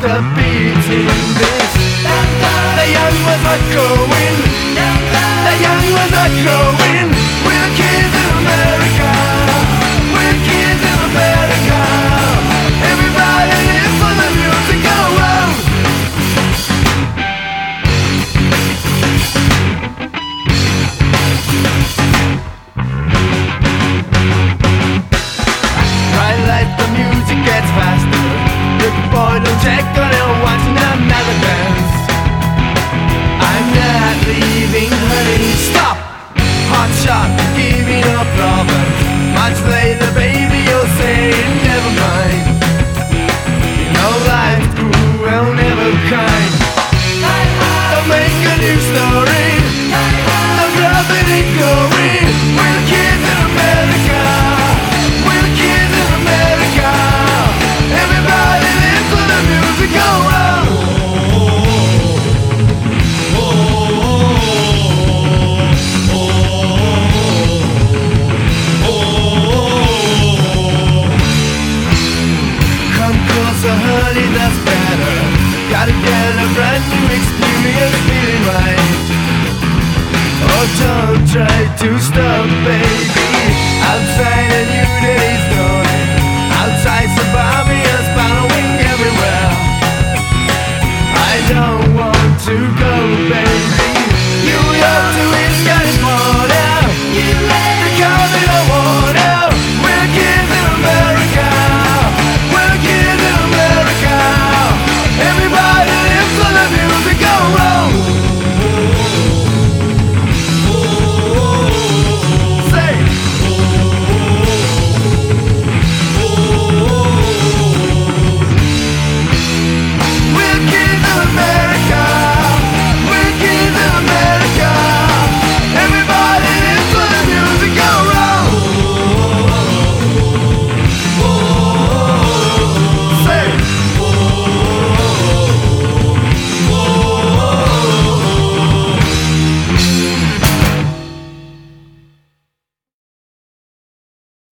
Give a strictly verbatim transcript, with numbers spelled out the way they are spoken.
the beats in this. The young ones are growing, the young ones are growing. We're kids in America, we're kids in America. Everybody live for the music, go on. Bright light, the music gets faster. Look boy, don't check on it, watching another dance. I'm not leaving, honey, stop. Hot shot, give me no problem. Much later, baby, you'll say, never mind. You know life's cruel, never kind. Don't make a new story, don't drop it and going. We're kids in America, we're kids in America. Everybody live for the music, go on. Come closer, honey, that's better. Gotta get a brand new experience, feeling right. Oh, don't try to stop, baby. I'll find a new